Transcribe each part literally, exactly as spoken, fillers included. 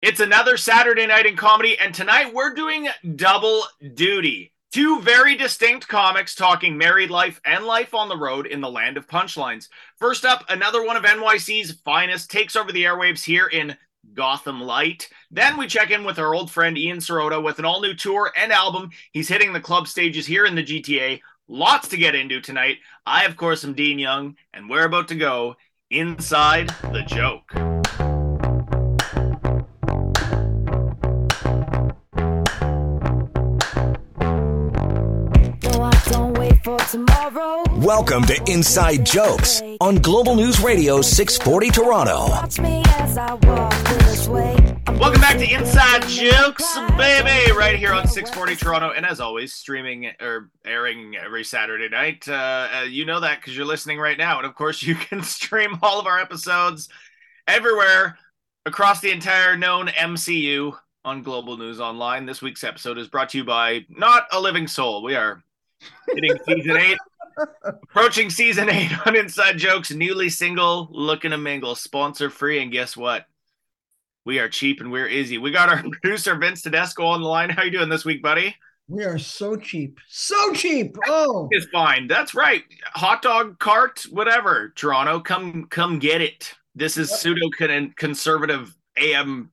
It's another Saturday night in comedy, and tonight we're doing double duty. Two very distinct comics talking married life and life on the road in the land of punchlines. First up, another one of N Y C's finest takes over the airwaves here in Gotham Light. Then we check in with our old friend Ian Sirota with an all-new tour and album. He's hitting the club stages here in the G T A. Lots to get into tonight. I, of course, am Dean Young, and we're about to go inside the joke. Tomorrow. Welcome to Inside Jokes on Global News Radio six forty Toronto. Welcome back to Inside Jokes, baby, right here on six forty Toronto. And as always, streaming or airing every Saturday night. Uh, uh, you know that because you're listening right now. And of course, you can stream all of our episodes everywhere across the entire known M C U on Global News Online. This week's episode is brought to you by Not a Living Soul. We are hitting season eight, approaching season eight on Inside Jokes, newly single, looking to mingle, sponsor free, and guess what? We are cheap and we're easy. We got our producer Vince Tedesco on the line. How you doing this week, buddy? We are so cheap, so cheap. Oh, it's fine. That's right. Hot dog cart, whatever. Toronto, come, come get it. This is pseudo conservative A M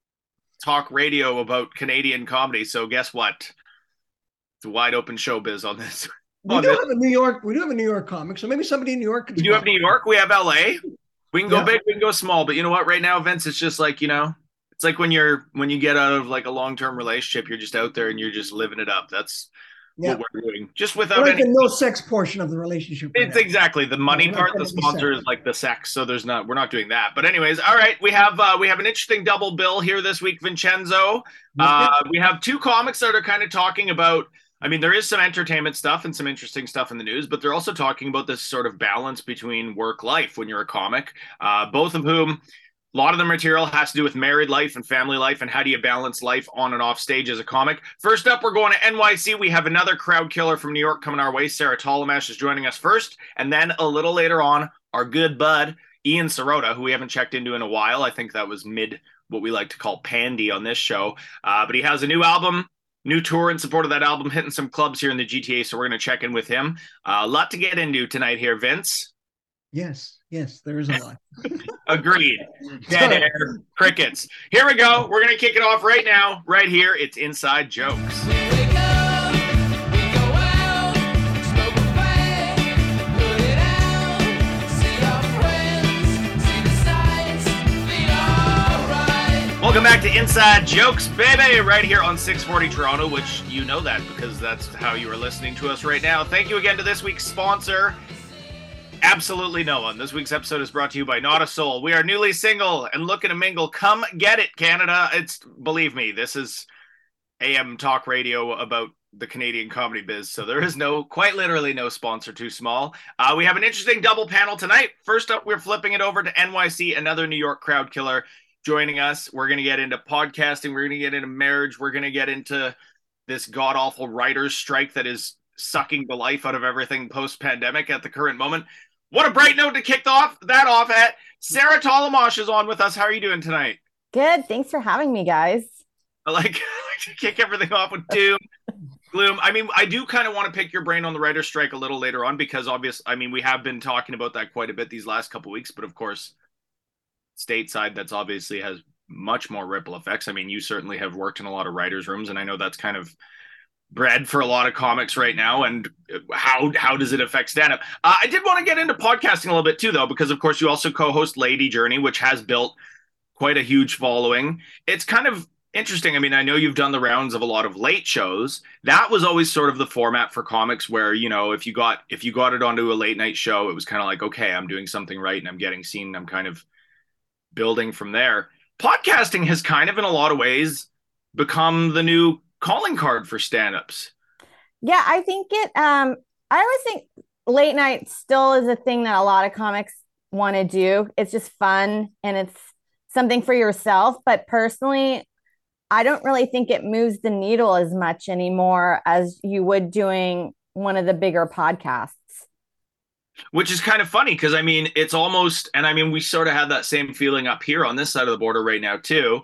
talk radio about Canadian comedy. So guess what? It's a wide open showbiz on this. We on do this. have a New York. We do have a New York comic, so maybe somebody in New York. We do have New York. We have L A. We can go Yeah. big. We can go small. But you know what? Right now, Vince, it's just like you know, it's like when you're when you get out of like a long term relationship, you're just out there and you're just living it up. That's Yeah. what we're doing, just without like any. the no sex portion of the relationship. right It's now. exactly the money Yeah, we're not part. gonna The be sponsor sex. is like the sex, so there's not. We're not doing that. But anyways, all right. We have uh, we have an interesting double bill here this week, Vincenzo. Uh, we have two comics that are kind of talking about. I mean, there is some entertainment stuff and some interesting stuff in the news, but they're also talking about this sort of balance between work life when you're a comic. Uh, both of whom, a lot of the material has to do with married life and family life and how do you balance life on and off stage as a comic. First up, we're going to N Y C. We have another crowd killer from New York coming our way. Sarah Tolomash is joining us first. And then a little later on, our good bud, Ian Sirota, who we haven't checked into in a while. I think that was mid what we like to call pandy on this show. Uh, but he has a new album. New tour in support of that album, hitting some clubs here in the G T A, so we're going to check in with him. Uh, a lot to get into tonight here, Vince. Yes, yes, there is a lot. Agreed. Dead air, crickets. Here we go. We're going to kick it off right now, right here. It's Inside Jokes. Welcome back to Inside Jokes, baby, right here on six forty Toronto, which you know that because that's how you are listening to us right now. Thank you again to this week's sponsor, absolutely no one. This week's episode is brought to you by Not a Soul. We are newly single and looking to mingle. Come get it, Canada. It's, believe me, this is A M talk radio about the Canadian comedy biz, so there is no, quite literally no sponsor too small. Uh, we have an interesting double panel tonight. First up, we're flipping it over to N Y C, another New York crowd killer joining us. We're going to get into podcasting. We're going to get into marriage. We're going to get into this god-awful writer's strike that is sucking the life out of everything post-pandemic at the current moment. What a bright note to kick off that off at. Sarah Tolomash is on with us. How are you doing tonight? Good. Thanks for having me, guys. I like, I like to kick everything off with doom, gloom. I mean, I do kind of want to pick your brain on the writer's strike a little later on because obviously, I mean, we have been talking about that quite a bit these last couple of weeks, but of course, stateside, that's obviously has much more ripple effects. I mean, you certainly have worked in a lot of writers' rooms, and I know that's kind of bread for a lot of comics right now. And how how does it affect stand-up? Uh, I did want to get into podcasting a little bit too, though, because of course you also co-host Lady Journey, which has built quite a huge following. It's kind of interesting. I mean, I know you've done the rounds of a lot of late shows. That was always sort of the format for comics where, you know, if you got if you got it onto a late night show, it was kind of like, okay, I'm doing something right and I'm getting seen and I'm kind of building from there. Podcasting has kind of in a lot of ways become the new calling card for stand-ups. Yeah, I think it um I always think late night still is a thing that a lot of comics want to do. It's just fun and it's something for yourself, but personally I don't really think it moves the needle as much anymore as you would doing one of the bigger podcasts. Which is kind of funny because, I mean, it's almost, and I mean, we sort of had that same feeling up here on this side of the border right now, too.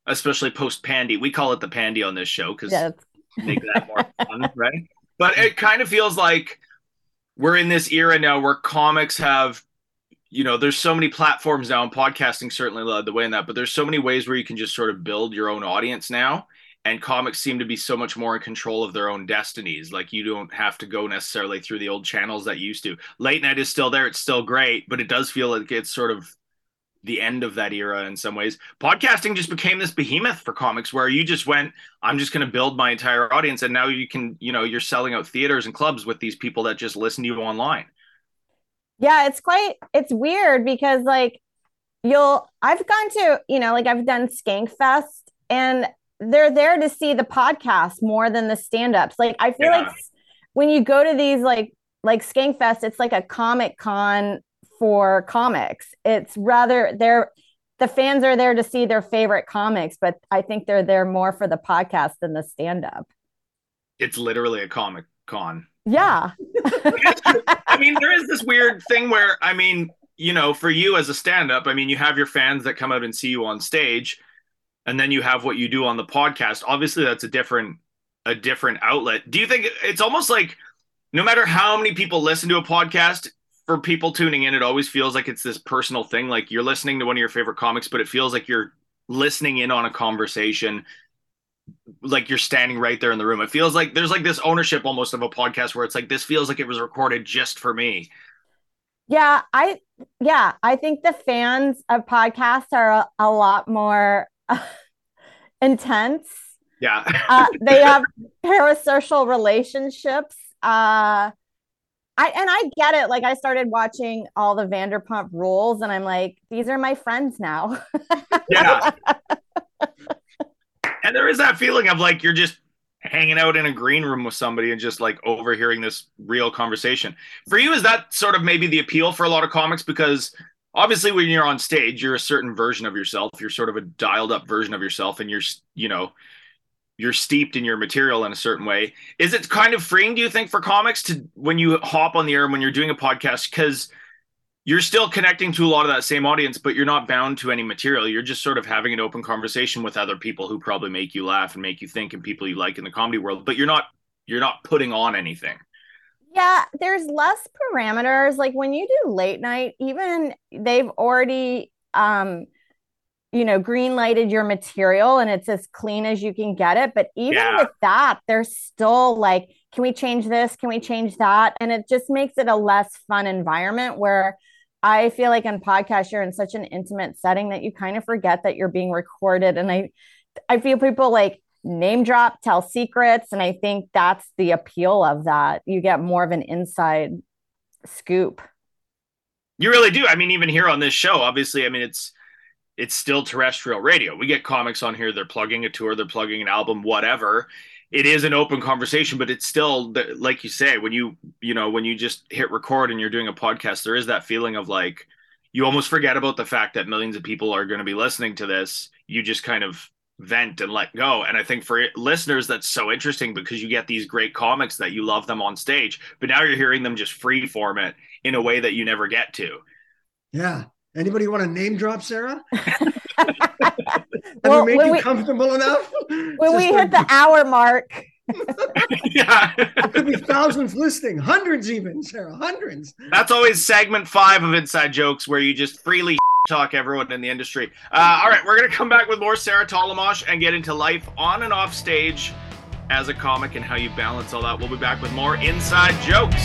especially post Pandy. We call it the Pandy on this show because Yeah. make that more fun, right? But it kind of feels like we're in this era now where comics have, you know, there's so many platforms now, and podcasting certainly led the way in that, but there's so many ways where you can just sort of build your own audience now. And comics seem to be so much more in control of their own destinies. Like, you don't have to go necessarily through the old channels that you used to. Late night is still there. It's still great, but it does feel like it's sort of the end of that era in some ways. Podcasting just became this behemoth for comics where you just went, I'm just going to build my entire audience. And now you can, you know, you're selling out theaters and clubs with these people that just listen to you online. Yeah, it's quite, it's weird because like you'll, I've gone to, you know, like I've done Skankfest and they're there to see the podcast more than the stand-ups. Like, I feel yeah. like when you go to these, like, like Skankfest, it's like a comic con for comics. It's rather, they're, the fans are there to see their favorite comics, but I think they're there more for the podcast than the stand-up. It's literally a comic con. Yeah. I mean, there is this weird thing where, I mean, you know, for you as a stand-up, I mean, you have your fans that come out and see you on stage, and then you have what you do on the podcast. Obviously, that's a different a different outlet. Do you think it's almost like no matter how many people listen to a podcast, for people tuning in, it always feels like it's this personal thing? Like, you're listening to one of your favorite comics, but it feels like you're listening in on a conversation, like you're standing right there in the room. It feels like there's like this ownership almost of a podcast where it's like, this feels like it was recorded just for me. Yeah, I yeah, I think the fans of podcasts are a, a lot more uh, intense. Yeah. uh, they have parasocial relationships. Uh, I and I get it. Like, I started watching all the Vanderpump Rules, and I'm like, these are my friends now. Yeah. And there is that feeling of like you're just hanging out in a green room with somebody and just like overhearing this real conversation. For you, is that sort of maybe the appeal for a lot of comics? Because obviously when you're on stage, you're a certain version of yourself. You're sort of a dialed up version of yourself, and you're, you know, you're steeped in your material in a certain way. Is it kind of freeing, do you think, for comics to, when you hop on the air and when you're doing a podcast, because you're still connecting to a lot of that same audience, but you're not bound to any material. You're just sort of having an open conversation with other people who probably make you laugh and make you think, and people you like in the comedy world, but you're not, you're not putting on anything. Yeah, there's less parameters. Like, when you do late night, even they've already, um, you know, green lighted your material and it's as clean as you can get it. But even yeah. with that, they're still like, can we change this? Can we change that? And it just makes it a less fun environment where I feel like in podcasts, you're in such an intimate setting that you kind of forget that you're being recorded. And I, I feel people like name drop, tell secrets. And I think that's the appeal of that. You get more of an inside scoop. You really do. I mean, even here on this show, obviously, I mean, it's, it's still terrestrial radio. We get comics on here. They're plugging a tour, they're plugging an album, whatever. It is an open conversation, but it's still, like you say, when you, you know, when you just hit record and you're doing a podcast, there is that feeling of like, you almost forget about the fact that millions of people are going to be listening to this. You just kind of vent and let go. And I think for listeners, that's so interesting because you get these great comics that you love them on stage, but now you're hearing them just free form it in a way that you never get to. Yeah. Anybody want to name drop, Sarah? Have well, you made you we, comfortable enough? When we hit the hour mark. Yeah. There could be thousands listening, hundreds even, Sarah, hundreds. That's always segment five of Inside Jokes, where you just freely talk everyone in the industry. Uh, all right, we're going to come back with more Sarah Tollemache and get into life on and off stage as a comic and how you balance all that. We'll be back with more Inside Jokes.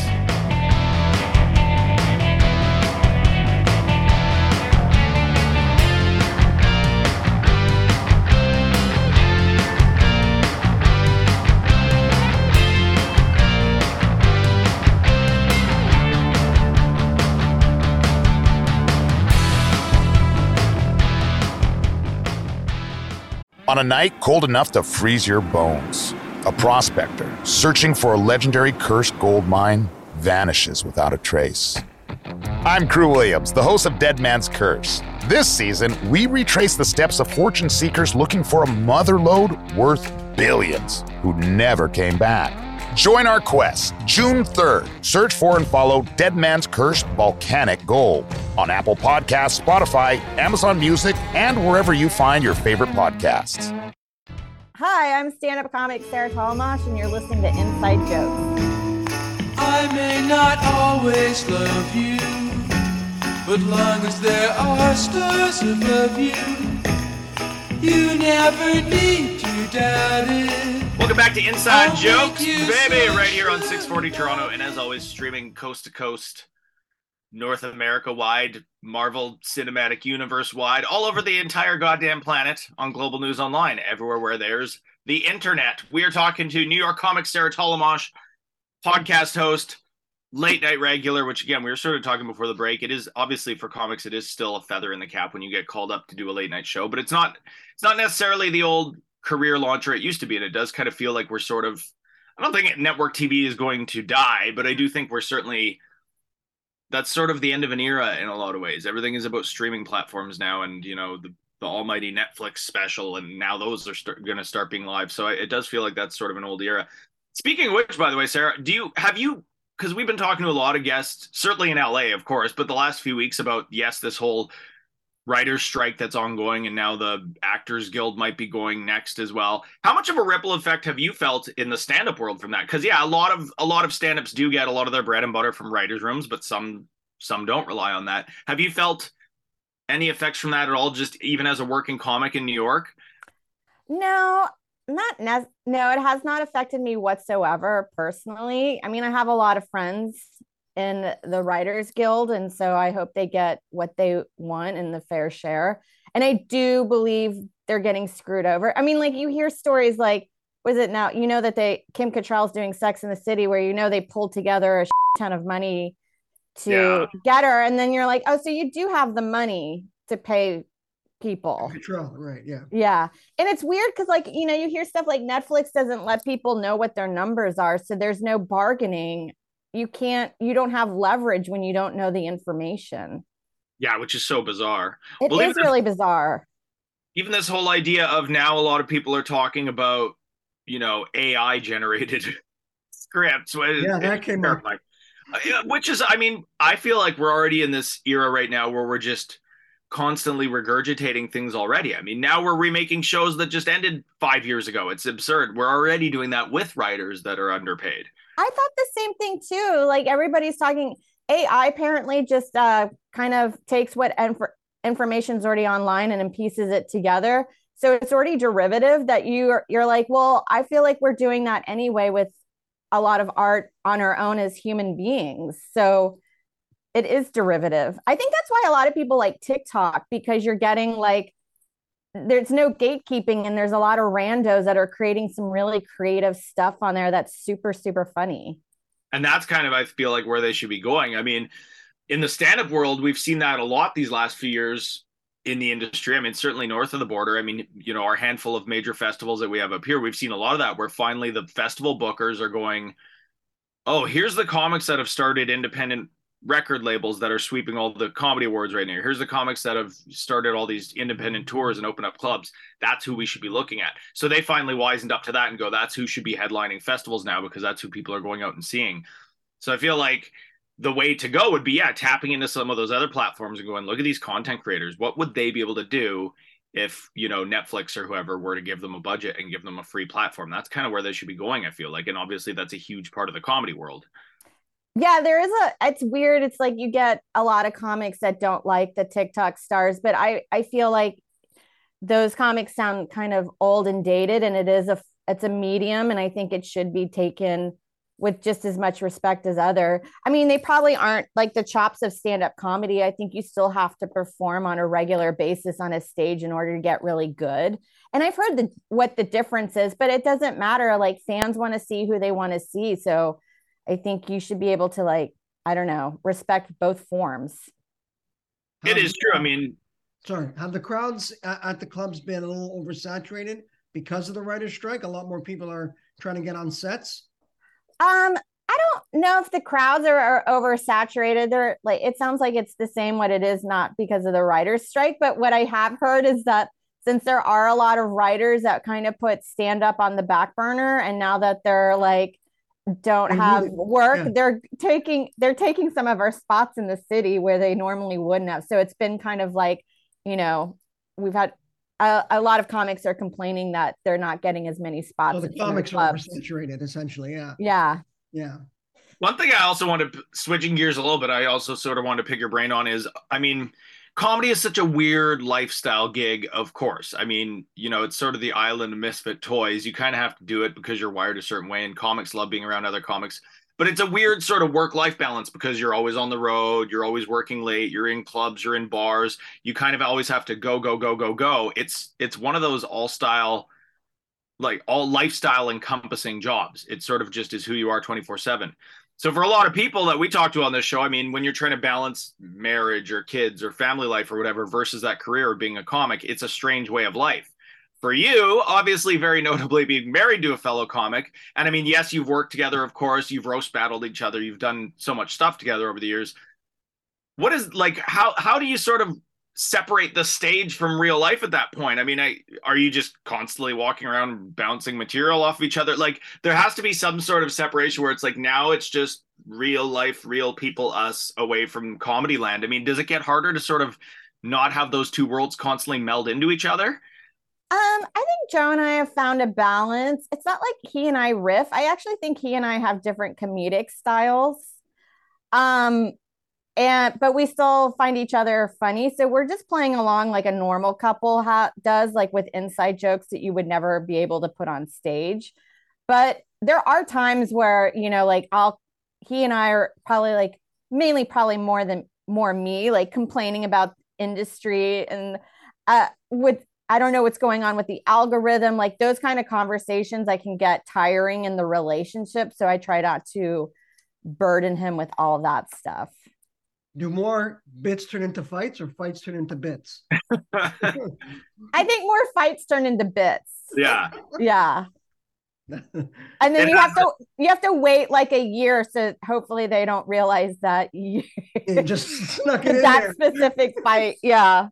On a night cold enough to freeze your bones, a prospector searching for a legendary cursed gold mine vanishes without a trace. I'm Crew Williams, the host of Dead Man's Curse. This season, we retrace the steps of fortune seekers looking for a mother lode worth billions who never came back. Join our quest. June third. Search for and follow Dead Man's Curse Volcanic Gold on Apple Podcasts, Spotify, Amazon Music, and wherever you find your favorite podcasts. Hi, I'm stand-up comic Sarah Talmash, and you're listening to Inside Jokes. I may not always love you, but long as there are stars above you, you never need to doubt it. Welcome back to Inside I'll Jokes, make you baby, right here on sunshine. six forty Toronto, and as always, streaming coast to coast, North America wide, Marvel Cinematic Universe wide, all over the entire goddamn planet on Global News Online, everywhere where there's the internet. We are talking to New York comic Sarah Talmash, podcast host, late night regular, which again, we were sort of talking before the break. It is obviously for comics, it is still a feather in the cap when you get called up to do a late night show, but it's not, it's not necessarily the old career launcher it used to be. And it does kind of feel like we're sort of, I don't think network T V is going to die, but I do think we're certainly, that's sort of the end of an era in a lot of ways. Everything is about streaming platforms now, and you know, the, the almighty Netflix special, and now those are st- going to start being live. So it does feel like that's sort of an old era. Speaking of which, by the way, Sarah, do you, have you, because we've been talking to a lot of guests, certainly in L A, of course, but the last few weeks about, yes, this whole writer's strike that's ongoing, and now the Actors Guild might be going next as well. How much of a ripple effect have you felt in the stand-up world from that? Because yeah, a lot of a lot of stand-ups do get a lot of their bread and butter from writers' rooms, but some some don't rely on that. Have you felt any effects from that at all, just even as a working comic in New York? No, not ne- no, it has not affected me whatsoever personally. I mean, I have a lot of friends in the Writers Guild, and so I hope they get what they want in the fair share. And I do believe they're getting screwed over. I mean, like, you hear stories like, was it now, you know, that they, Kim Cattrall's doing Sex in the City, where, you know, they pulled together a ton of money to Yeah. get her. And then you're like, oh, so you do have the money to pay people. Control, right? Yeah. Yeah. And it's weird because, like, you know, you hear stuff like Netflix doesn't let people know what their numbers are. So there's no bargaining. You can't, you don't have leverage when you don't know the information. Yeah, which is so bizarre. It Well, even is this- really bizarre. Even this whole idea of now a lot of people are talking about, you know, A I generated scripts. Yeah, that came up. terrifying. Uh, yeah, Which is, I mean, I feel like we're already in this era right now where we're just constantly regurgitating things already. I mean, now we're remaking shows that just ended five years ago. It's absurd. We're already doing that with writers that are underpaid. I thought the same thing too. Like, everybody's talking A I apparently just uh, kind of takes what inf- information's already online and then pieces it together. So it's already derivative that you you're like, well, I feel like we're doing that anyway with a lot of art on our own as human beings. So it is derivative. I think that's why a lot of people like TikTok, because you're getting like, there's no gatekeeping, and there's a lot of randos that are creating some really creative stuff on there that's super, super funny. And that's kind of, I feel like, where they should be going. I mean, in the stand-up world, we've seen that a lot these last few years in the industry. I mean, certainly north of the border. I mean, you know, our handful of major festivals that we have up here, we've seen a lot of that, where finally the festival bookers are going, oh, here's the comics that have started independent record labels that are sweeping all the comedy awards right now. Here's the comics that have started all these independent tours and open up clubs. That's who we should be looking at. So they finally wisened up to that and go, that's who should be headlining festivals now, because that's who people are going out and seeing. So I feel like the way to go would be, yeah, tapping into some of those other platforms and going, look at these content creators. What would they be able to do if, you know, Netflix or whoever were to give them a budget and give them a free platform? That's kind of where they should be going, I feel like. And obviously that's a huge part of the comedy world. Yeah, there is a, it's weird. It's like you get a lot of comics that don't like the TikTok stars, but I, I feel like those comics sound kind of old and dated, and it is a, it's a medium. And I think it should be taken with just as much respect as other. I mean, they probably aren't like the chops of stand-up comedy. I think you still have to perform on a regular basis on a stage in order to get really good. And I've heard the, what the difference is, but it doesn't matter. Like, fans want to see who they want to see. So I think you should be able to, like, I don't know, respect both forms. It is true. I mean, Sorry, have the crowds at, at the clubs been a little oversaturated because of the writer's strike? A lot more people are trying to get on sets. Um, I don't know if the crowds are, are oversaturated. They're like, it sounds like it's the same what it is, not because of the writer's strike. But what I have heard is that since there are a lot of writers that kind of put stand up on the back burner, and now that they're like don't And have really- work. yeah. They're taking they're taking some of our spots in the city where they normally wouldn't have. So it's been kind of like, you know, we've had a, a lot of comics are complaining that they're not getting as many spots. So the at some of comics are clubs. oversaturated, essentially. Yeah. Yeah. Yeah. One thing I also want to, switching gears a little bit, I also sort of want to pick your brain on is, I mean, comedy is such a weird lifestyle gig, of course. I mean, you know, it's sort of the island of misfit toys. You kind of have to do it because you're wired a certain way, and comics love being around other comics. But it's a weird sort of work-life balance because you're always on the road, you're always working late, you're in clubs, you're in bars. You kind of always have to go, go, go, go, go. It's it's one of those all-style, like all lifestyle encompassing jobs. It sort of just is who you are twenty-four seven. So for a lot of people that we talk to on this show, I mean, when you're trying to balance marriage or kids or family life or whatever versus that career of being a comic, it's a strange way of life. For you, obviously, very notably being married to a fellow comic. And I mean, yes, you've worked together, of course, you've roast battled each other, you've done so much stuff together over the years. What is like, how, how do you sort of separate the stage from real life at that point? I mean, I, are you just constantly walking around bouncing material off of each other? Like, there has to be some sort of separation where it's like, now it's just real life, real people, us, away from comedy land. I mean, does it get harder to sort of not have those two worlds constantly meld into each other? Um, I think Joe and I have found a balance. It's not like he and I riff. I actually think he and I have different comedic styles. Um, And but we still find each other funny. So we're just playing along like a normal couple ha- does, like with inside jokes that you would never be able to put on stage. But there are times where, you know, like I'll he and I are probably like mainly probably more than more me, like complaining about industry and uh with I don't know what's going on with the algorithm, like those kind of conversations I can get tiring in the relationship. So I try not to burden him with all that stuff. Do more bits turn into fights or fights turn into bits? I think more fights turn into bits. Yeah. Yeah. And then It you have has- to you have to wait like a year so hopefully they don't realize that you You just snuck it in that there. specific fight. Yeah.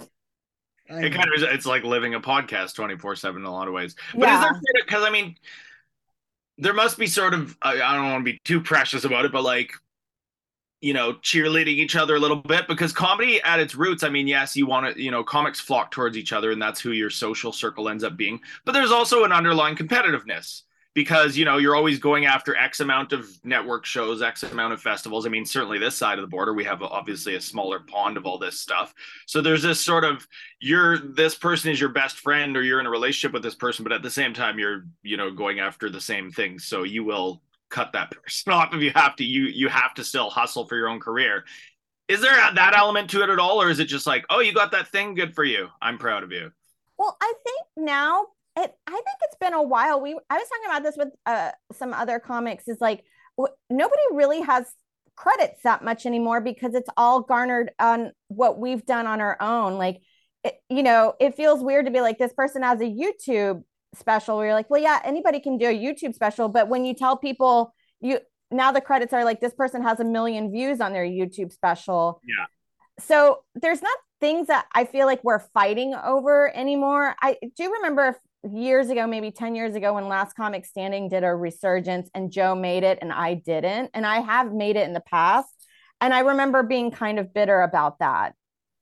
I It know. kind of is, it's like living a podcast twenty-four seven in a lot of ways. But Yeah. is there, because I mean, there must be sort of, I, I don't want to be too precious about it, but like, you know, cheerleading each other a little bit, because comedy at its roots, I mean, yes, you want to, you know, comics flock towards each other and that's who your social circle ends up being. But there's also an underlying competitiveness because, you know, you're always going after X amount of network shows, X amount of festivals. I mean, certainly this side of the border, we have obviously a smaller pond of all this stuff. So there's this sort of, you're, this person is your best friend or you're in a relationship with this person, but at the same time, you're, you know, going after the same things. So you will cut that person off if you have to. You you have to still hustle for your own career. Is there that element to it at all, or is it just like, oh, you got that thing, good for you, I'm proud of you? Well, I think now it I think it's been a while. We I was talking about this with uh some other comics, is like w- nobody really has credits that much anymore because it's all garnered on what we've done on our own. Like it, you know, it feels weird to be like, this person has a YouTube special where you're like, well, yeah, anybody can do a YouTube special. But when you tell people, you now the credits are like, this person has a million views on their YouTube special. Yeah. So there's not things that I feel like we're fighting over anymore. I do remember years ago, maybe ten years ago, when Last Comic Standing did a resurgence and Joe made it and I didn't. And I have made it in the past. And I remember being kind of bitter about that.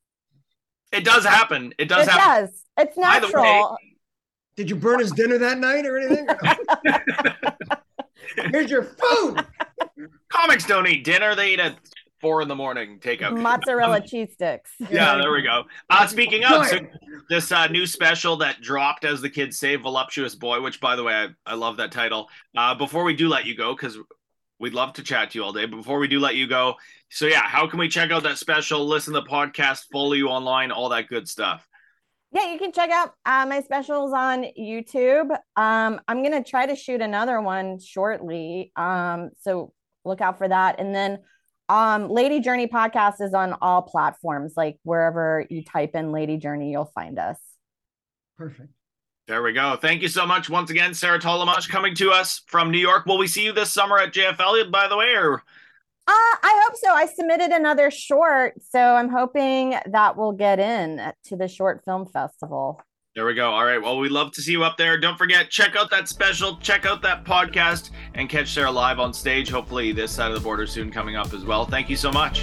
It does happen. It does it happen. does. It's By the way- natural. Did you burn his dinner that night or anything? Here's your food. Comics don't eat dinner; they eat at four in the morning. Takeout. Mozzarella cheese sticks. Yeah, there we go. Uh, speaking of, so Right. this uh, new special that dropped, as the kids say, Voluptuous Boy, which, by the way, I, I love that title. Uh, before we do let you go, because we'd love to chat to you all day, but before we do let you go, so yeah, how can we check out that special, listen to the podcast, follow you online, all that good stuff? Yeah, you can check out uh, my specials on YouTube. Um, I'm going to try to shoot another one shortly. Um, so look out for that. And then um, Lady Journey podcast is on all platforms, like wherever you type in Lady Journey, you'll find us. Perfect. There we go. Thank you so much once again, Sarah Tolomash, coming to us from New York. Will we see you this summer at J F L, by the way, or? Uh, I hope so. I submitted another short, so I'm hoping that will get in to the short film festival. There we go. All right. Well, we'd love to see you up there. Don't forget, check out that special, check out that podcast, and catch Sarah live on stage. Hopefully this side of the border soon coming up as well. Thank you so much.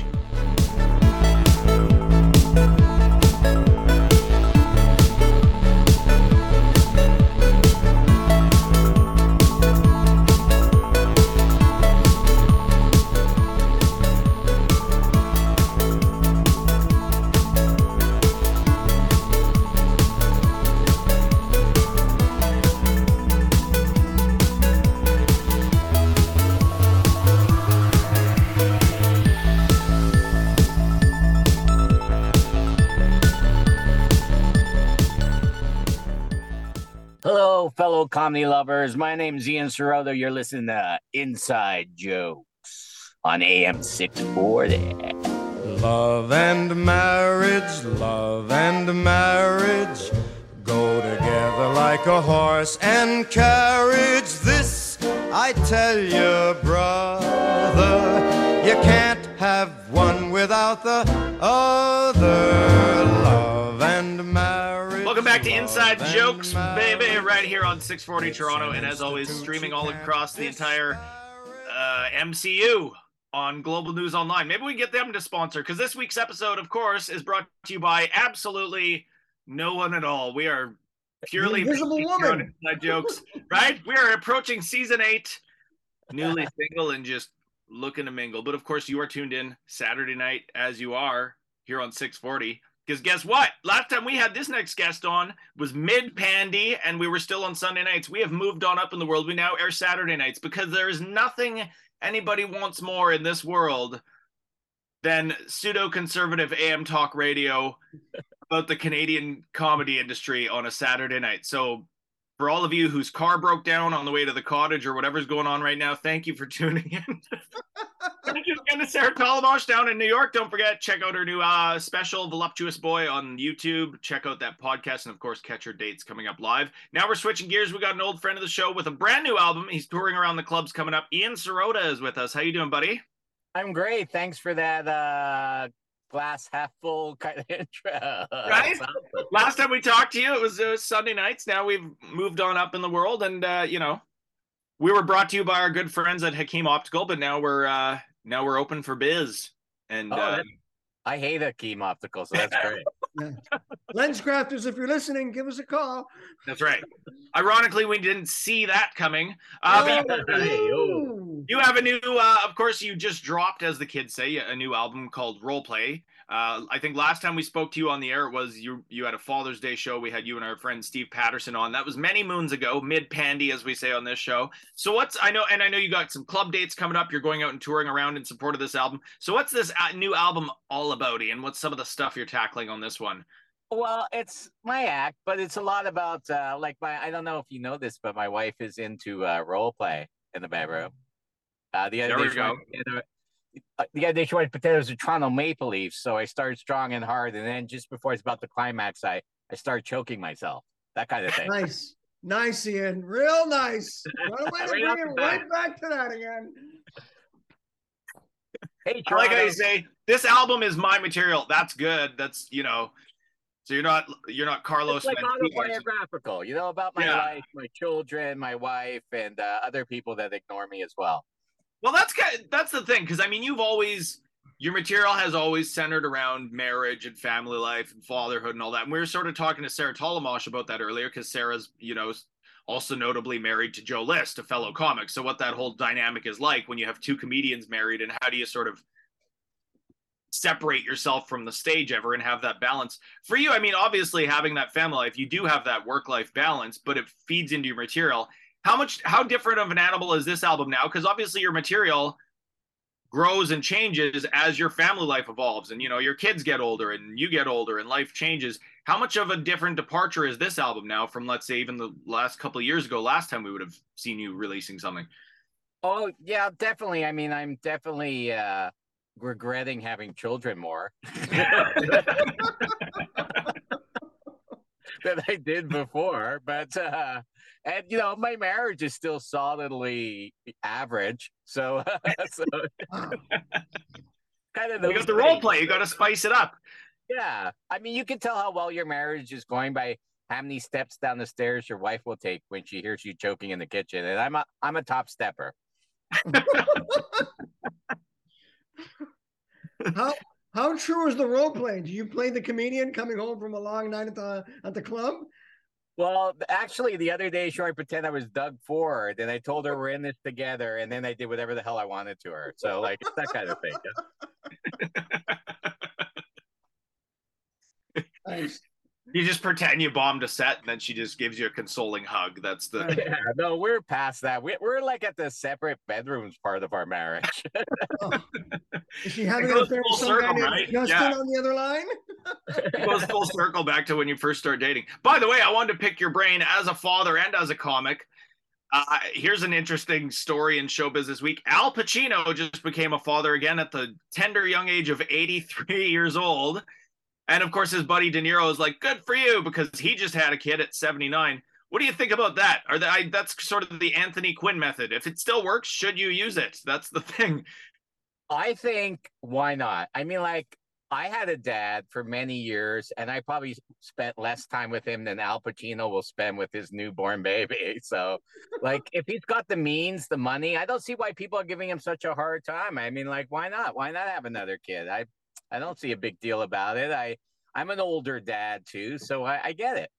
Hello, fellow comedy lovers. My name's Ian Sirota. You're listening to Inside Jokes on A M six forty. Love and marriage, love and marriage go together like a horse and carriage. This I tell you, brother, you can't have one without the other. Love and marriage. Welcome back to Inside Jokes, baby, right here on six forty Toronto, and as always, streaming all across the entire uh, M C U on Global News Online. Maybe we can get them to sponsor, because this week's episode, of course, is brought to you by absolutely no one at all. We are purely The Invisible Woman. Inside Jokes, right? We are approaching season eight, newly single and just looking to mingle. But of course, you are tuned in Saturday night, as you are here on six forty. Because guess what? Last time we had this next guest on was mid-pandy, and we were still on Sunday nights. We have moved on up in the world. We now air Saturday nights because there is nothing anybody wants more in this world than pseudo-conservative A M talk radio about the Canadian comedy industry on a Saturday night. So for all of you whose car broke down on the way to the cottage or whatever's going on right now, thank you for tuning in. Thank you again to Sarah Talamash down in New York. Don't forget, check out her new uh, special, Voluptuous Boy, on YouTube. Check out that podcast, and of course, catch her dates coming up live. Now we're switching gears. We got an old friend of the show with a brand new album. He's touring around the clubs coming up. Ian Sirota is with us. How you doing, buddy? I'm great. Thanks for that uh, glass half full kind of intro. Right? Last time we talked to you, it was, it was Sunday nights. Now we've moved on up in the world, and, uh, you know, we were brought to you by our good friends at Hakeem Optical, but now we're uh, now we're open for biz. And oh, uh, I hate Hakeem Optical, so that's great. Yeah. Lens crafters, if you're listening, give us a call. That's right. Ironically, we didn't see that coming. Uh, Oh, but ooh. you have a new, uh, of course, you just dropped, as the kids say, a new album called Role Play. Uh, I think last time we spoke to you on the air, it was you you had a Father's Day show. We had you and our friend Steve Patterson on. That was many moons ago, mid-pandy, as we say on this show. So what's, I know, and I know you got some club dates coming up. You're going out and touring around in support of this album. So what's this new album all about, Ian? What's some of the stuff you're tackling on this one? Well, it's my act, but it's a lot about, uh, like, my, I don't know if you know this, but my wife is into uh, role play in the bedroom. Uh, the other There day we she go. wanted potato- uh, the other day she wanted potatoes with Toronto Maple Leafs, so I started strong and hard, and then just before it's about the climax, I, I started choking myself. That kind of thing. Nice. Nice, Ian. Real nice. What a way to Right bring off it the bat. right back to that again. Hey, I like how Toronto. you say, this album is my material. That's good. That's, you know, so you're not you're not Carlos. It's like Mencia. autobiographical, you know, about my Yeah. life, my children, my wife, and uh, other people that ignore me as well. Well, that's kind that's the thing, because I mean, you've always, your material has always centered around marriage and family life and fatherhood and all that. And we were sort of talking to Sarah Talamash about that earlier, because Sarah's, you know, also notably married to Joe List, a fellow comic. So what that whole dynamic is like when you have two comedians married, and how do you sort of separate yourself from the stage ever and have that balance? For you, I mean, obviously having that family life, you do have that work-life balance, but it feeds into your material. How much, how different of an animal is this album now? Because obviously your material grows and changes as your family life evolves, and, you know, your kids get older and you get older and life changes. How much of a different departure is this album now from, let's say, even the last couple of years ago, last time we would have seen you releasing something? Oh, yeah, definitely. I mean, I'm definitely uh, regretting having children more than I did before. But, uh, and, you know, my marriage is still solidly average. So, so Wow. kind of You those got the role things. play. You got to spice it up. Yeah. I mean, you can tell how well your marriage is going by how many steps down the stairs your wife will take when she hears you choking in the kitchen. And I'm a I'm a top stepper. How how true is the role play? Do you play the comedian coming home from a long night at the at the club? Well, actually, the other day, sure, I pretend I was Doug Ford, and I told her we're in this together, and then I did whatever the hell I wanted to her. So, like, it's that kind of thing. Yeah? Nice. You just pretend you bombed a set, and then she just gives you a consoling hug. That's the. Yeah, no, we're past that. We, we're like at the separate bedrooms part of our marriage. Oh. Is she having It an goes affair full with some circle, guy named right? Justin Yeah. on the other line? It goes full circle back to when you first start dating. By the way, I wanted to pick your brain as a father and as a comic. Uh, here's an interesting story in show business week. Al Pacino just became a father again at the tender young age of eighty-three years old. And of course, his buddy De Niro is like, good for you, because he just had a kid at seventy-nine. What do you think about that? Are that I, that's sort of the Anthony Quinn method. If it still works, should you use it? That's the thing. I think, why not? I mean, like, I had a dad for many years, and I probably spent less time with him than Al Pacino will spend with his newborn baby. So, like, if he's got the means, the money, I don't see why people are giving him such a hard time. I mean, like, why not? Why not have another kid? I I don't see a big deal about it. I, I'm an older dad, too, so I, I get it.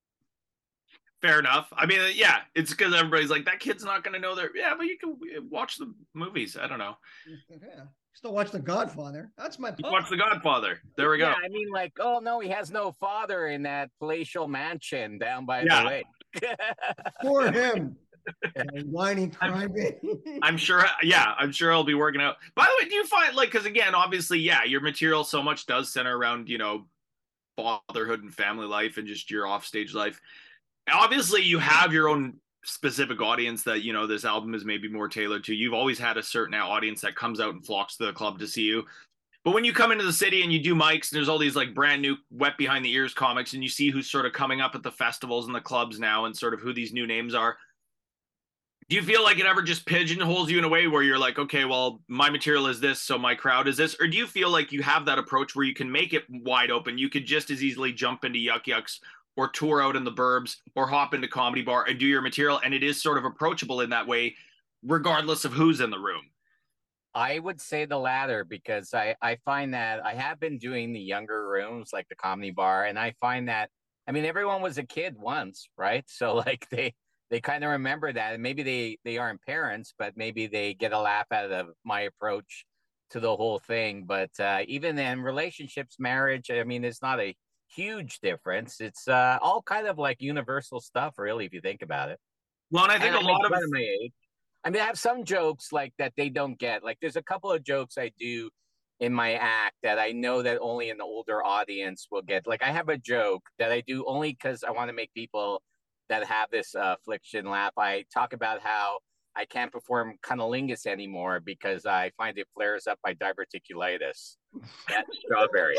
Fair enough. I mean, yeah, it's because everybody's like, that kid's not going to know their. Yeah, but you can watch the movies. I don't know. Yeah. Still watch The Godfather. That's my You watch The Godfather. There we go. Yeah, I mean, like, oh, no, he has no father in that palatial mansion down by Yeah. the lake. For him. And whiny crybaby. I'm sure. Yeah, I'm sure it'll be working out. By the way, do you find, like, because again, obviously, yeah, your material so much does center around, you know, fatherhood and family life and just your offstage life. Obviously, you have your own specific audience that, you know, this album is maybe more tailored to. You've always had a certain audience that comes out and flocks to the club to see you. But when you come into the city and you do mics, and there's all these like brand new wet behind the ears comics, and you see who's sort of coming up at the festivals and the clubs now and sort of who these new names are. Do you feel like it ever just pigeonholes you in a way where you're like, okay, well, my material is this, so my crowd is this? Or do you feel like you have that approach where you can make it wide open? You could just as easily jump into Yuck Yucks or tour out in the burbs or hop into Comedy Bar and do your material, and it is sort of approachable in that way, regardless of who's in the room? I would say the latter, because I, I find that I have been doing the younger rooms like the Comedy Bar, and I find that, I mean, everyone was a kid once, right? So like they they kind of remember that, and maybe they, they aren't parents, but maybe they get a laugh out of my approach to the whole thing. But uh, even then, relationships, marriage, I mean, it's not a huge difference. It's uh, all kind of like universal stuff, really, if you think about it. Well, and I think And a I lot make of fun of my age. I mean, I have some jokes like that they don't get. Like, there's a couple of jokes I do in my act that I know that only an older audience will get. Like, I have a joke that I do only because I want to make people that have this uh, affliction laugh. I talk about how I can't perform cunnilingus anymore because I find it flares up my diverticulitis. That's strawberry.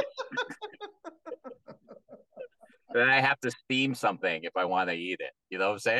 Then I have to steam something if I want to eat it. You know what I'm saying?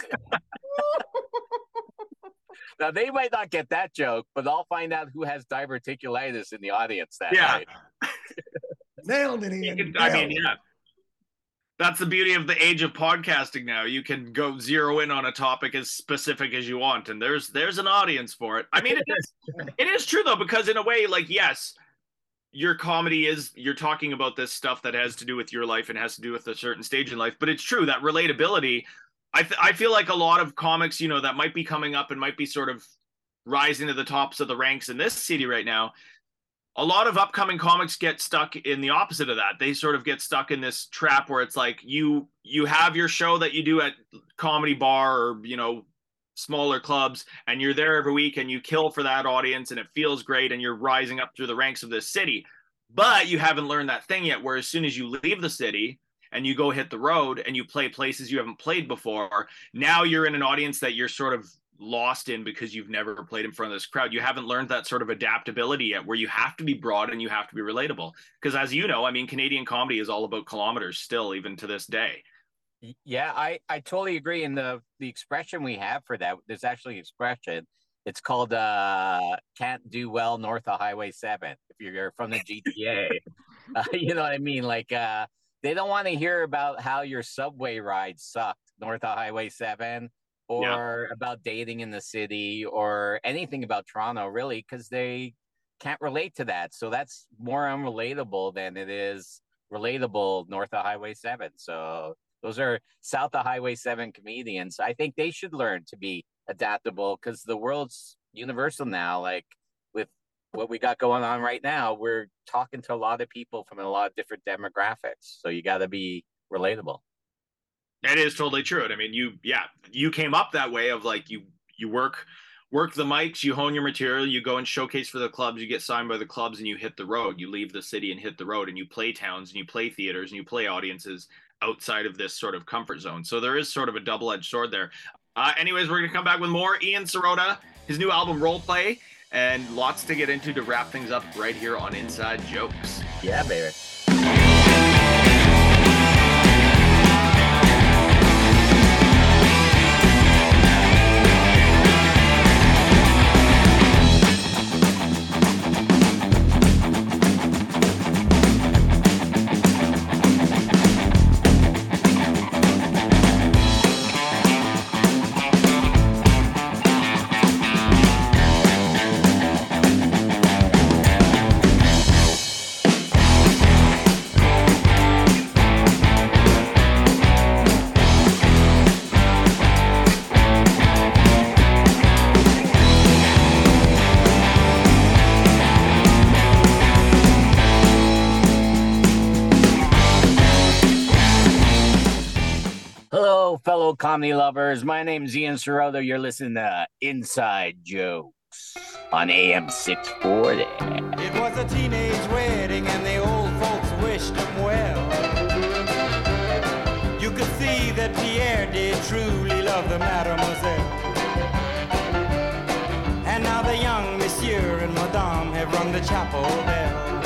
Now, they might not get that joke, but I'll find out who has diverticulitis in the audience that yeah. night. Nailed it, Ian. Can, I mean, yeah. That's the beauty of the age of podcasting now. You can go zero in on a topic as specific as you want, and there's there's an audience for it. I mean, it is, it is true, though, because in a way, like, yes, your comedy is, you're talking about this stuff that has to do with your life and has to do with a certain stage in life, but it's true, that relatability, I th- I feel like a lot of comics, you know, that might be coming up and might be sort of rising to the tops of the ranks in this city right now, a lot of upcoming comics get stuck in the opposite of that. They sort of get stuck in this trap where it's like you you have your show that you do at Comedy Bar or, you know, smaller clubs, and you're there every week and you kill for that audience and it feels great and you're rising up through the ranks of this city. But you haven't learned that thing yet, where as soon as you leave the city and you go hit the road and you play places you haven't played before, now you're in an audience that you're sort of lost in because you've never played in front of this crowd. You haven't learned that sort of adaptability yet, where you have to be broad and you have to be relatable. Because as you know, I mean, Canadian comedy is all about kilometers still, even to this day. Yeah, I, I totally agree. And the, the expression we have for that, there's actually an expression. It's called uh, can't do well north of Highway seven. If you're from the G T A, uh, you know what I mean? Like, uh, they don't want to hear about how your subway ride sucked north of Highway seven, or yeah. about dating in the city, or anything about Toronto, really, because they can't relate to that. So that's more unrelatable than it is relatable north of Highway seven. So those are south of Highway seven comedians. I think they should learn to be adaptable, because the world's universal now. Like, with what we got going on right now, we're talking to a lot of people from a lot of different demographics. So you got to be relatable. That is totally true. And I mean, you, yeah, you came up that way of like, you, you work, work the mics, you hone your material, you go and showcase for the clubs, you get signed by the clubs, and you hit the road. You leave the city and hit the road, and you play towns and you play theaters and you play audiences outside of this sort of comfort zone. So there is sort of a double-edged sword there. Uh, anyways, we're going to come back with more Ian Sirota, his new album Role Play, and lots to get into to wrap things up right here on Inside Jokes. Yeah, baby. Fellow comedy lovers, my name's Ian Sirota. You're listening to Inside Jokes on A M six forty. It was a teenage wedding and the old folks wished him well. You could see that Pierre did truly love the mademoiselle. And now the young monsieur and madame have rung the chapel bell.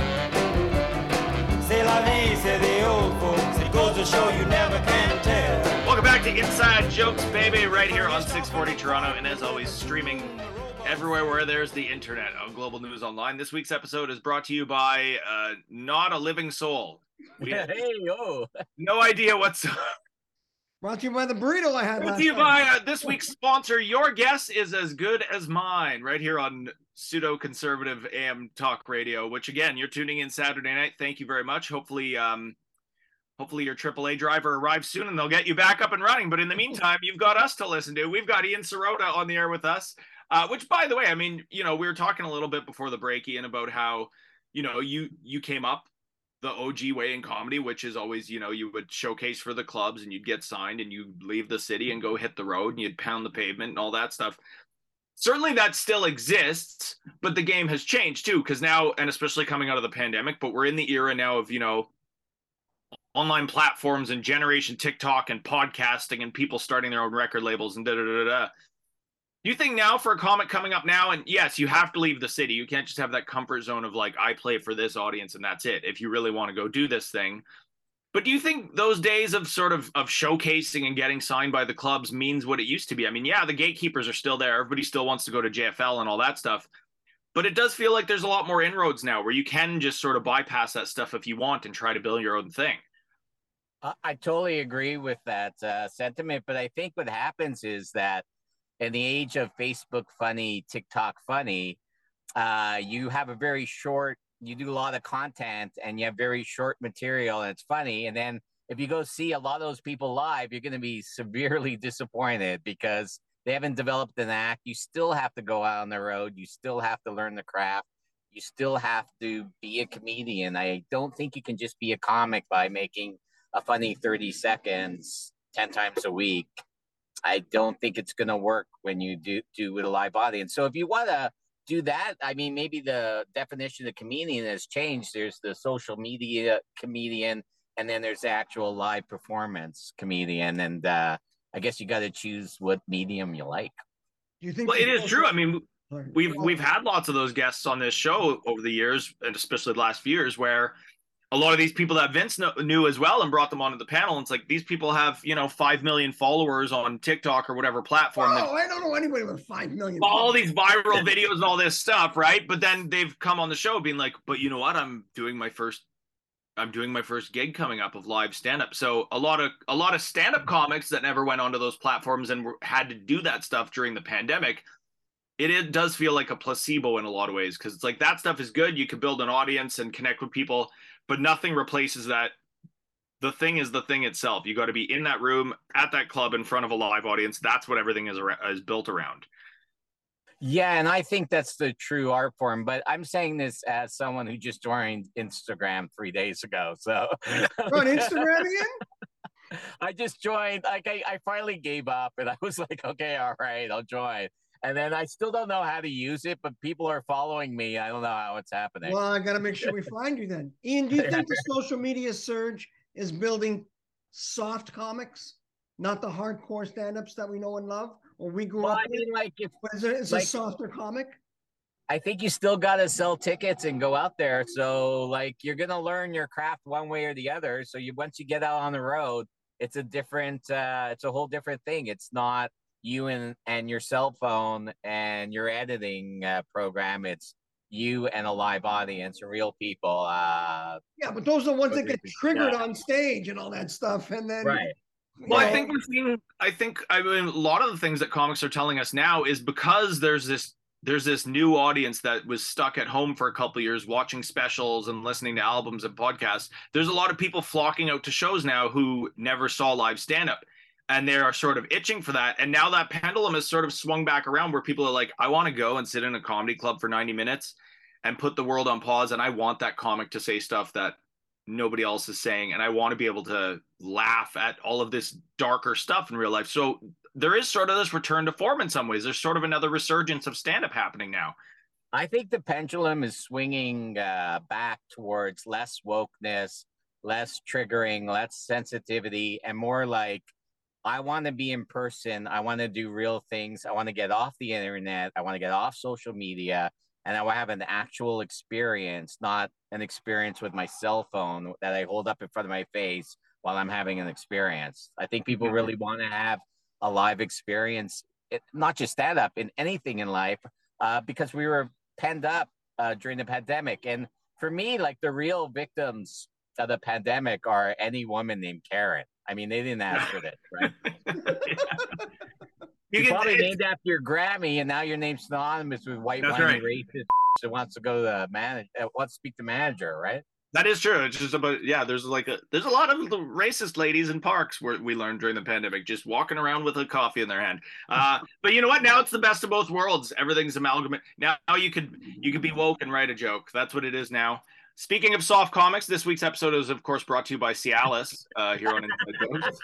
C'est la vie, say the old folks. It goes to show you never can tell. Welcome back to Inside Jokes, baby, right here on six forty Toronto, and as always, streaming everywhere where there's the internet on Global News Online. This week's episode is brought to you by uh, Not a Living Soul. We hey, yo. No idea what's... Brought to you by the burrito I had Brought last to you time. by uh, this week's sponsor, Your Guess is as Good as Mine, right here on pseudo-conservative A M Talk Radio, which, again, you're tuning in Saturday night. Thank you very much. Hopefully... um. Hopefully your triple A driver arrives soon and they'll get you back up and running. But in the meantime, you've got us to listen to. We've got Ian Sirota on the air with us, uh, which, by the way, I mean, you know, we were talking a little bit before the break, Ian, about how, you know, you you came up the O G way in comedy, which is always, you know, you would showcase for the clubs and you'd get signed and you'd leave the city and go hit the road and you'd pound the pavement and all that stuff. Certainly that still exists, but the game has changed too, because now, and especially coming out of the pandemic, but we're in the era now of, you know, online platforms and generation TikTok and podcasting and people starting their own record labels and da da da da. Do you think now for a comic coming up now, and yes, you have to leave the city. You can't just have that comfort zone of like, I play for this audience and that's it, if you really want to go do this thing. But do you think those days of sort of of showcasing and getting signed by the clubs means what it used to be? I mean, yeah, the gatekeepers are still there. Everybody still wants to go to J F L and all that stuff. But it does feel like there's a lot more inroads now where you can just sort of bypass that stuff if you want and try to build your own thing. I totally agree with that uh, sentiment, but I think what happens is that in the age of Facebook funny, TikTok funny, uh, you have a very short, you do a lot of content and you have very short material and it's funny. And then if you go see a lot of those people live, you're going to be severely disappointed because they haven't developed an act. You still have to go out on the road. You still have to learn the craft. You still have to be a comedian. I don't think you can just be a comic by making a funny thirty seconds ten times a week. I don't think it's going to work when you do do with a live audience. So if you want to do that, I mean, maybe the definition of comedian has changed. There's the social media comedian, and then there's the actual live performance comedian. And uh, I guess you got to choose what medium you like. Do you think? Well, it is true. I mean, we've we've had lots of those guests on this show over the years, and especially the last few years, where a lot of these people that Vince kn- knew as well and brought them onto the panel. And it's like, these people have, you know, five million followers on TikTok or whatever platform. Oh, I don't know anybody with five million. All these viral videos and all this stuff, right? But then they've come on the show being like, but you know what? I'm doing my first I'm doing my first gig coming up of live stand-up. So a lot of a lot of stand-up comics that never went onto those platforms and were, had to do that stuff during the pandemic. It, it does feel like a placebo in a lot of ways, because it's like that stuff is good. You can build an audience and connect with people, but nothing replaces that. The thing is the thing itself. You got to be in that room at that club in front of a live audience. That's what everything is is built around. Yeah, and I think that's the true art form. But I'm saying this as someone who just joined Instagram three days ago. So You're on Instagram again? I just joined. Like I, I finally gave up, and I was like, okay, all right, I'll join. And then I still don't know how to use it, but people are following me. I don't know how it's happening. Well, I got to make sure we find you then. Ian, do you think the social media surge is building soft comics, not the hardcore stand-ups that we know and love, or we grew well, up I mean, with? like, if, Is it is like, a softer comic? I think you still got to sell tickets and go out there. So, like, you're going to learn your craft one way or the other. So, you once you get out on the road, it's a different, uh, it's a whole different thing. It's not you and, and your cell phone and your editing uh, program. It's you and a live audience, real people. Uh, Yeah, but those are the ones that get triggered yeah. on stage and all that stuff. And then, right. Well, know, I think we're seeing. I think I mean a lot of the things that comics are telling us now is because there's this there's this new audience that was stuck at home for a couple of years watching specials and listening to albums and podcasts. There's a lot of people flocking out to shows now who never saw live stand-up, and they are sort of itching for that. And now that pendulum has sort of swung back around where people are like, I want to go and sit in a comedy club for ninety minutes and put the world on pause, and I want that comic to say stuff that nobody else is saying, and I want to be able to laugh at all of this darker stuff in real life. So there is sort of this return to form in some ways. There's sort of another resurgence of stand-up happening now. I think the pendulum is swinging uh, back towards less wokeness, less triggering, less sensitivity, and more like, I want to be in person. I want to do real things. I want to get off the internet. I want to get off social media. And I will have an actual experience, not an experience with my cell phone that I hold up in front of my face while I'm having an experience. I think people really want to have a live experience, it, not just stand up, in anything in life, uh, because we were penned up uh, during the pandemic. And for me, like, the real victims of the pandemic are any woman named Karen. I mean, they didn't ask for this, right? You, you probably named after your Grammy, and now your name's synonymous with white whiny right. racist that wants to go to the manager, wants to speak to manager, right? That is true. It's just about yeah. There's like a there's a lot of racist ladies in parks where we learned during the pandemic, just walking around with a coffee in their hand. Uh, but you know what? Now it's the best of both worlds. Everything's amalgamate. Now you could you could be woke and write a joke. That's what it is now. Speaking of soft comics, this week's episode is of course brought to you by Cialis uh, here on Inside Jokes.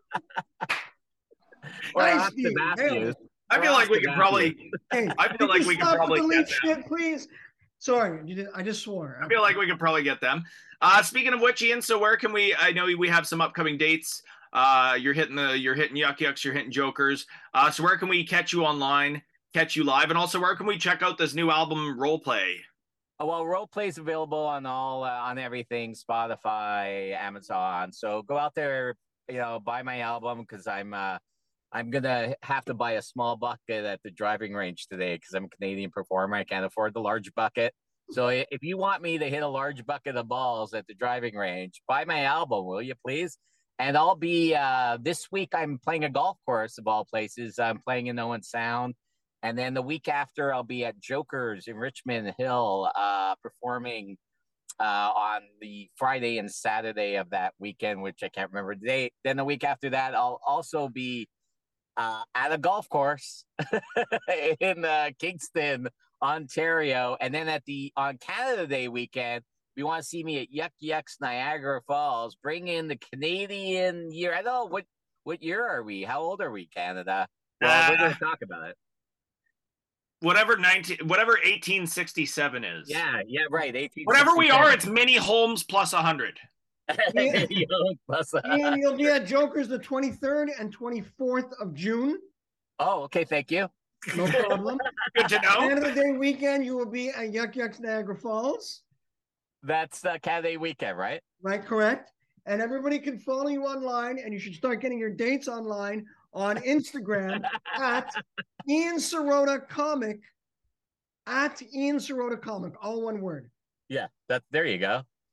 Nice, I feel like we could probably. Hey, I feel like we could probably get them. Shit, please. Sorry, you did, I just swore. I feel like we could probably get them. Uh, speaking of which, Ian, so where can we? I know we have some upcoming dates. Uh, you're hitting the, you're hitting Yuck Yucks, you're hitting Jokers. Uh, so where can we catch you online, catch you live, and also where can we check out this new album, Roleplay? Oh, well, Roleplay is available on all uh, on everything, Spotify, Amazon. So go out there, you know, buy my album because I'm. Uh, I'm going to have to buy a small bucket at the driving range today because I'm a Canadian performer. I can't afford the large bucket. So if you want me to hit a large bucket of balls at the driving range, buy my album, will you please? And I'll be, uh, this week I'm playing a golf course of all places. I'm playing in Owen Sound. And then the week after I'll be at Jokers in Richmond Hill uh, performing uh, on the Friday and Saturday of that weekend, which I can't remember the date. Then the week after that, I'll also be Uh, at a golf course in uh, Kingston, Ontario. And then at the on Canada Day weekend, if you want to see me at Yuck Yucks Niagara Falls, bring in the Canadian year. I don't know, what, what year are we? How old are we, Canada? Well, uh, we're going to talk about it. Whatever nineteen, whatever eighteen sixty-seven is. Yeah, yeah, right. eighteen Whatever we are, it's Mini Holmes plus one hundred. Ian, Ian, you'll be at Jokers the twenty-third and twenty-fourth of June. Oh, okay. Thank you. No problem. Good to know. Canada Day weekend, you will be at Yuck Yucks Niagara Falls. That's uh, Canada Day weekend, right? Right, correct. And everybody can follow you online, and you should start getting your dates online on Instagram at Ian Sirota Comic. At Ian Sirota Comic, all one word. Yeah, that there you go.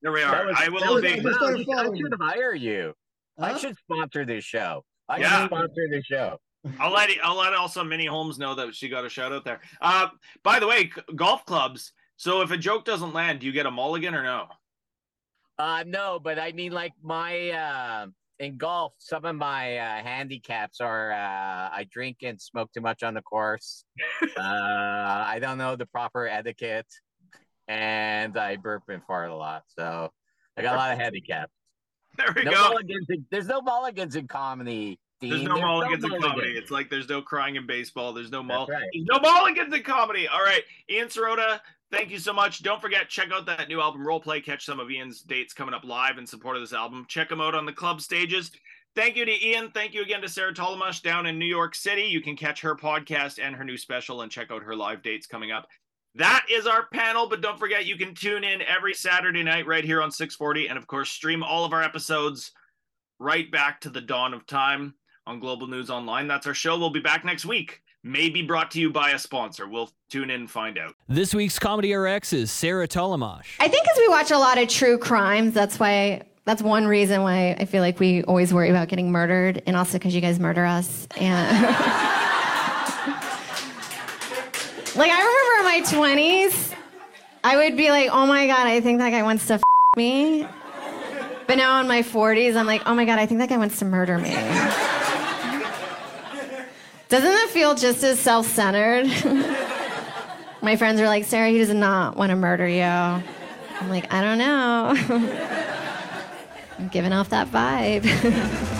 There we are. Was, I will be. I just started I following should you. hire you. Huh? I should sponsor this show. I Yeah. should sponsor this show. I'll let I'll let also Minnie Holmes know that she got a shout out there. Uh, by the way, c- golf clubs. So if a joke doesn't land, do you get a mulligan or no? Uh, no, but I mean, like my uh, in golf, some of my uh, handicaps are uh, I drink and smoke too much on the course. uh, I don't know the proper etiquette, and I burp and fart a lot. So I got a lot of handicaps. There we No go. mulligans in, there's no mulligans in comedy. Dean. There's no mulligans in comedy. mulligans. It's like there's no crying in baseball. There's no mull- That's right. There's no mulligans in comedy. All right, Ian Sirota, thank you so much. Don't forget, check out that new album, Roleplay. Catch some of Ian's dates coming up live in support of this album. Check him out on the club stages. Thank you to Ian. Thank you again to Sarah Tolomash down in New York City. You can catch her podcast and her new special and check out her live dates coming up. That is our panel, but don't forget you can tune in every Saturday night right here on six forty, and of course stream all of our episodes right back to the dawn of time on Global News Online. That's our show. We'll be back next week. Maybe brought to you by a sponsor. We'll tune in and find out. This week's Comedy R X is Sarah Tolomash. I think because we watch a lot of true crimes, that's why. That's one reason why I feel like we always worry about getting murdered, and also because you guys murder us. And like I remember in my twenties, I would be like, "Oh my god, I think that guy wants to f- me." But now in my forties, I'm like, "Oh my god, I think that guy wants to murder me." Doesn't that feel just as self-centered? My friends are like, "Sarah, he does not want to murder you." I'm like, "I don't know." I'm giving off that vibe.